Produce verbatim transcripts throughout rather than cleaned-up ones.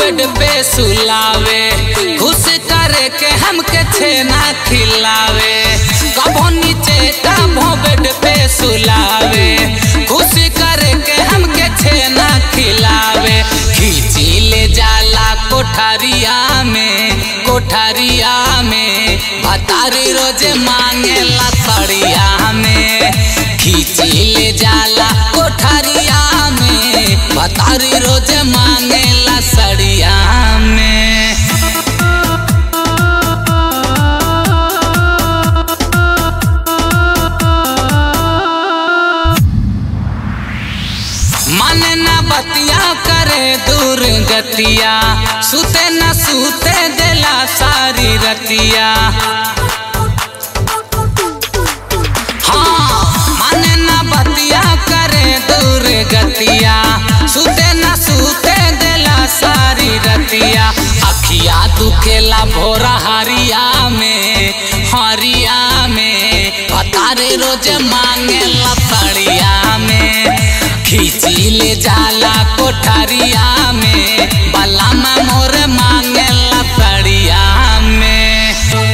Bed पे सुलावे, खुश करे के हमके छेना खिलावे। कबो नीचे कबो बेड पे सुलावे, खुश करे के हमके छेना खिलावे। खींची ले जाला कोठरिया में, कोठरिया में भतारी रोज मांगेला सड़िया में। खींची ले जाला कोठरिया में, भतारी रोज मांगेला सड़िया में। मन न बतिया करे दूर गतिया, सुते न सुते देला सारी रतिया। हाँ मन न बतिया करे दूर गतिया, सुते न सुते देला सारी रतिया। अखिया दुखेला भोरा हरिया में, हरिया में भतारे रोज मांगेला सड़िया में। खींची ले जाला कोठरिया में, बलमा मोर मांगेला सड़िया में।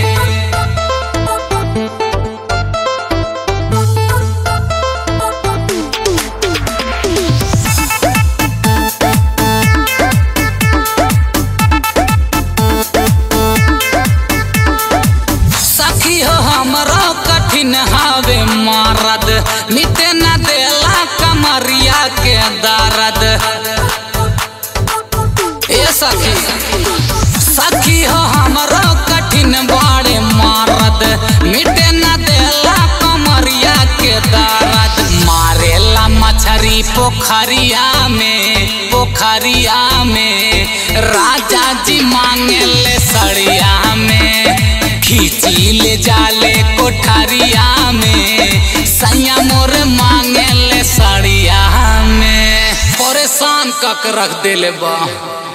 सखी हो हमरो कठिन हावे मरद, मिटे न देला कमरिया के दर्द। ए सखी सखी हो हमरो कठिन बड़े मरद, मिटे न देला कमरिया के दर्द। मारेला मछरी पोखरिया में, पोखरिया में राजा जी मांगेले सड़िया में। खींची ले जाले कोठरिया में, सैया मोर मांगेले सड़िया में। परेशान कक रख देले बा।